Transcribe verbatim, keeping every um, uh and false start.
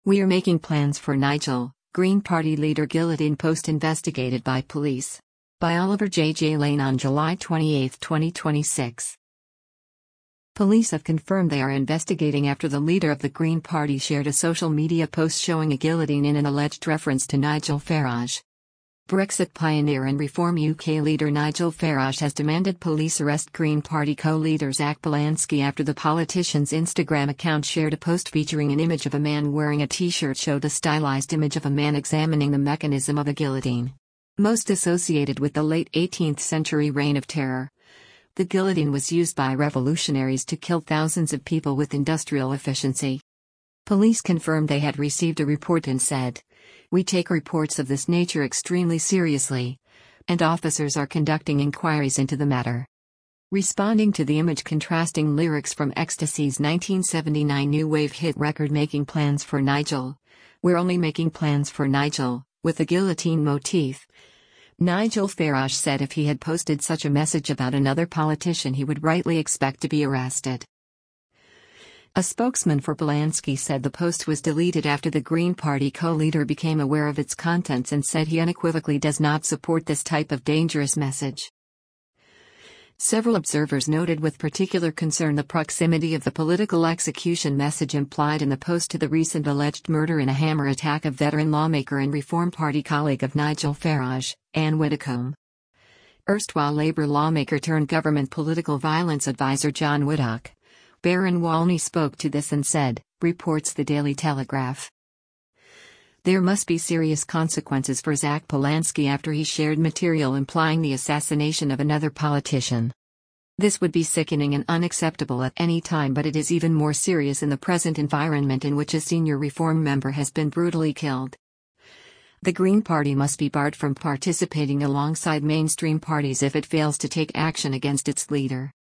We are making plans for Nigel, Green Party leader guillotine post investigated by police. By Oliver J. J. Lane on July twenty-eighth, twenty twenty-six. Police have confirmed they are investigating after the leader of the Green Party shared a social media post showing a guillotine in an alleged reference to Nigel Farage. Brexit pioneer and Reform U K leader Nigel Farage has demanded police arrest Green Party co-leader Zach Belansky after the politician's Instagram account shared a post featuring an image of a man wearing a t-shirt showed a stylized image of a man examining the mechanism of a guillotine. Most associated with the late eighteenth century Reign of Terror, the guillotine was used by revolutionaries to kill thousands of people with industrial efficiency. Police confirmed they had received a report and said, "We take reports of this nature extremely seriously, and officers are conducting inquiries into the matter." Responding to the image contrasting lyrics from Ecstasy's nineteen seventy-nine new wave hit record Making Plans for Nigel, "We're only making plans for Nigel," with a guillotine motif, Nigel Farage said if he had posted such a message about another politician he would rightly expect to be arrested. A spokesman for Belansky said the post was deleted after the Green Party co-leader became aware of its contents and said he unequivocally does not support this type of dangerous message. Several observers noted with particular concern the proximity of the political execution message implied in the post to the recent alleged murder in a hammer attack of veteran lawmaker and Reform Party colleague of Nigel Farage, Anne Widdecombe. Erstwhile Labour lawmaker turned government political violence advisor John Woodcock, Baron Walney spoke to this and said, reports the Daily Telegraph. There must be serious consequences for Zach Belansky after he shared material implying the assassination of another politician. This would be sickening and unacceptable at any time, but it is even more serious in the present environment in which a senior Reform member has been brutally killed. The Green Party must be barred from participating alongside mainstream parties if it fails to take action against its leader.